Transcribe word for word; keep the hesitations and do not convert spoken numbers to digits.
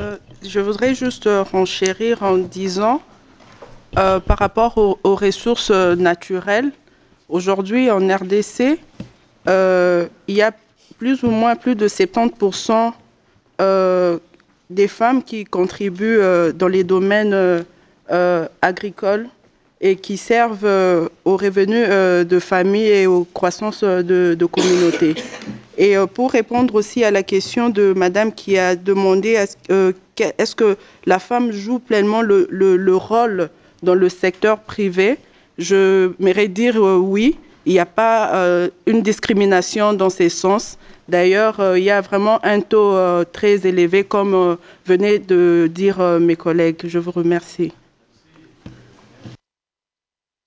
Euh, je voudrais juste euh, renchérir en disant, euh, par rapport aux, aux ressources euh, naturelles, aujourd'hui en R D C, euh, il y a plus ou moins plus de soixante-dix pour cent euh, des femmes qui contribuent euh, dans les domaines euh, euh, agricoles et qui servent euh, aux revenus euh, de famille et aux croissances euh, de, de communautés. Et euh, pour répondre aussi à la question de madame qui a demandé est-ce euh, que, est-ce que la femme joue pleinement le, le, le rôle dans le secteur privé, je m'irais dire euh, oui, il n'y a pas euh, une discrimination dans ces sens. D'ailleurs, euh, il y a vraiment un taux euh, très élevé, comme euh, venaient de dire euh, mes collègues. Je vous remercie.